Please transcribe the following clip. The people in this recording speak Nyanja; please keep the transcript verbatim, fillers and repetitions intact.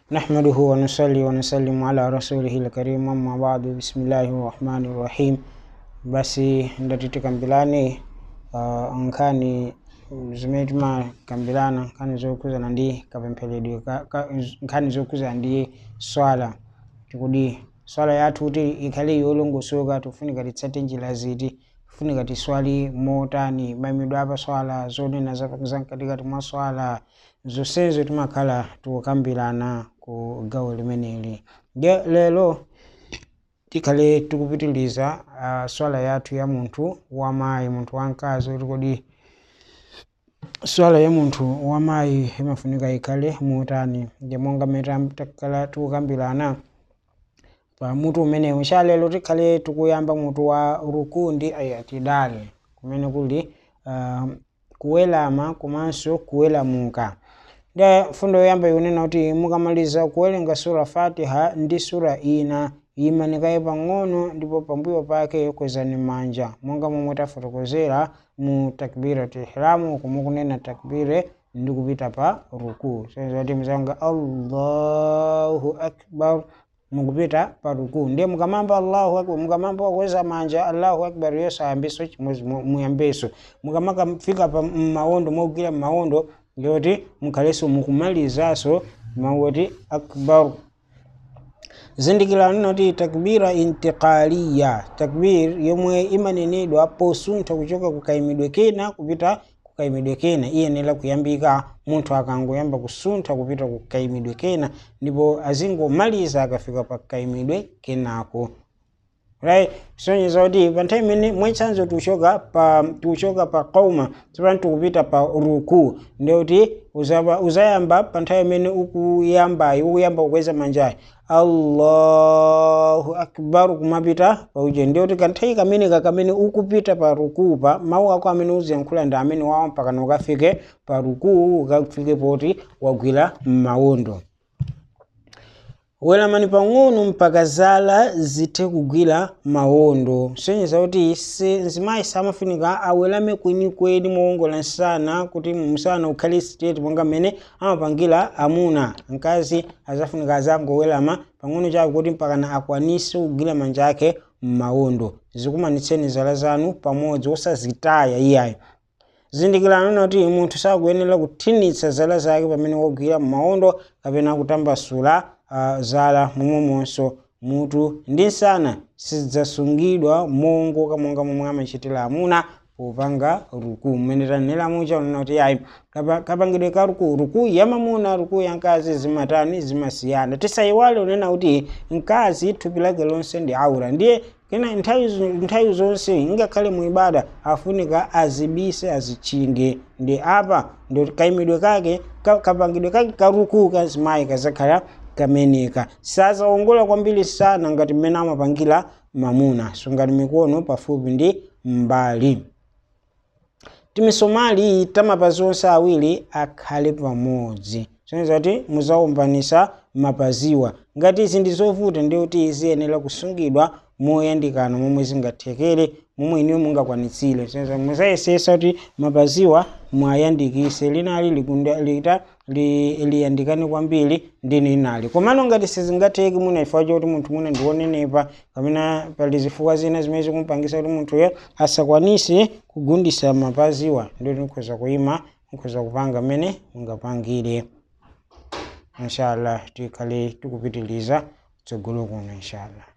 نحمده ونصلي ونسلم على رسوله الكريم أما بعد بسم الله الرحمن الرحيم. Basi ndatiti kambilani uh, nkani zimetuma kambilana nkani zokuzana ndi kapempheredwe ka, ka, nkani zokuzana ndi swala tikudi swala yathu kuti ikhale yolongosoka tufunika titsate njira ziti tufunika tiswali motani mayimidwe apa swala zonena zamkatikati mwa swala zonsezo timakhala tukukambirana ku gawo limeneli. Nde lero tikhale tikupitiliza uh, swala yathu ya munthu wamayi munthu wamkazi kuti kodi swala ya munthu wamayi imafunika ikhale motani. Nde monga mmene takhala tikukambirana pa mutu umenewu cha lero tikhale tikuyamba mutu wa ruku ndi ayatidali kumene kuli uh, kuwelama komanso kuwelamuka. Nde fundo yoyamba yonena kuti mukamaliza kuwerenga sura Fatiha ndi sura ina imanikaye pang'ono ndipo pambuyo pake kwezani manja monga momwe tafotokozera mu takbiratul ihramu komwe kunena takbire ndi kupita pa ruku. So zati mzanga Allahu akbar mukupita pa ruku. Ndiye mukamamba Allahu akbar mukamamba kweza manja Allahu akbar yeso ayambiso chimwezi muyambeso mukamakafika pa mawondo mogwira mawondo ndiyoti mukhaleso mukumalizaso mawoti akbar. Zindikirani noti takbira intiqaliya takbir yomwe imanenedwa posuntha kuchoka kukayimidwe kena kupita kukayimidwe kena iyenera kuyambika munthu akangoyamba kusuntha kupita kukayimidwe kena ndipo azingomaliza akafika pa kukayimidwe kenako. Right, sonyezo kuti pa nthawi imene mwachanzo tuchoka pa tuchoka pa qauma tsopano tikupita pa ruku ndiyoti uzaba uzayamba pa nthawi imene ukuyamba ukuyamba kukweza manjayi Allahu akbar kumapita pa uje ndiyoti kanthawi kamene kakamene ukupita pa ruku pa mawu ako amene uziyankhula ndi amene wawa mpaka ukafike pa ruku ukafike poti wagwira mawondo. Welamani pang'ono mpaka zala zithe kugwira mawondo. Sonyezo kuti nzimayi samafunika awelame kwenikweni mowongola nsana kuti msana ukhale straight monga mmene amapangira amuna. Mkazi azafunika azangowelama pang'ono chake kuti mpaka akwanise kugwira manja ake m'mawondo. Zikumanitseni zala zanu pamodzi osazitaya iyayi. Zindikirani kuti munthu sakuyenera kuthinitsa zala zake pamene wagwira m'mawondo kapena kutambasula Uh, zala momwemonso mutu ndi nsana sizidzasungidwa mongo monga momwe amachitira amuna popanga ruku. Mmene tanena mucha unena kuti ayi kapangidwe ka ruku ruku yamamuna ruku ya mkazi zimatani zimasiyana. Tisayiwale unena kuti mkazi thupi lake lonse ndi aura ndiye kena nthawi zonse ingakhale mu ibada afunika azibise azichinge. Ndi apa ndo kayimidwe kake kapangidwe kake ka ruku kazimayi kazakhala kameneka sazaongola kwambiri sana ngati mmene amapangira mamuna sungani mikono pafupi ndi mbali. Timisomali tamapazi onse awiri akhale pamodzi soneza kuti muzaumbanisa mapaziwa ngati izi ndi zovuta ndi kuti ziyenera kusungidwa moyandikana momwe zingathekere momwe iniyo mungakwanitsire. Soneza muzayesesa kuti mapaziwa mwayandikise linali likunda lita liyandikane kwambiri ndi linali komano ngati sizingatheke muna ifa kuti munthu muna ndionenepa kapena pali zifukwa zina zimene zikumpangisa kuti munthuyo asakwanise kugundisa mapaziwa ndio tikhoza kuyima tikhoza kupanga mmene mungapangire. Inshallah tikhale tikupitiliza tsogolo kuno inshallah.